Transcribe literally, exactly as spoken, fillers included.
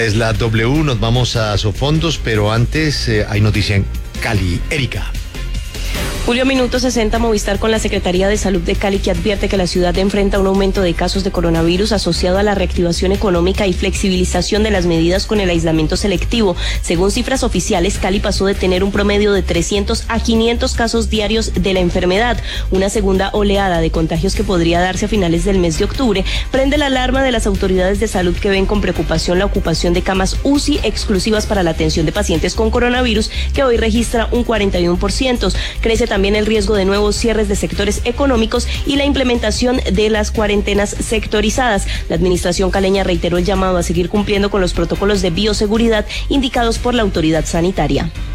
Es la W, nos vamos a Sofondos, pero antes eh, hay noticia en Cali. Erika. Julio Minuto sesenta Movistar con la Secretaría de Salud de Cali, que advierte que la ciudad enfrenta un aumento de casos de coronavirus asociado a la reactivación económica y flexibilización de las medidas con el aislamiento selectivo. Según cifras oficiales, Cali pasó de tener un promedio de trescientos a quinientos casos diarios de la enfermedad. Una segunda oleada de contagios que podría darse a finales del mes de octubre prende la alarma de las autoridades de salud, que ven con preocupación la ocupación de camas U C I exclusivas para la atención de pacientes con coronavirus, que hoy registra un cuarenta y uno por ciento. Crece también el riesgo de nuevos cierres de sectores económicos y la implementación de las cuarentenas sectorizadas. La administración caleña reiteró el llamado a seguir cumpliendo con los protocolos de bioseguridad indicados por la autoridad sanitaria.